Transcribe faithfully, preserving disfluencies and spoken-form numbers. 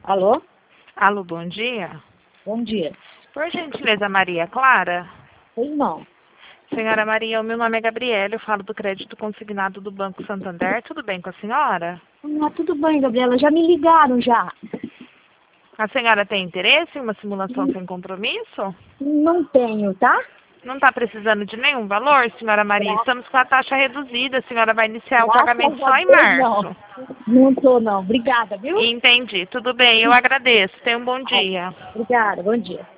Alô? Alô, bom dia. Bom dia. Por gentileza, Maria Clara? Pois não. Senhora Maria, o meu nome é Gabriela, eu falo do crédito consignado do Banco Santander. Tudo bem com a senhora? Ah, tudo bem, Gabriela. Já me ligaram já. A senhora tem interesse em uma simulação sem compromisso? Não tenho, tá? Não está precisando de nenhum valor, senhora Maria? Gra Estamos com a taxa reduzida. A senhora vai iniciar o Graças pagamento a só em Deus, março. não. Não tô, não. Obrigada, viu? Entendi. Tudo bem, eu agradeço. Tenha um bom dia. Obrigada. Bom dia.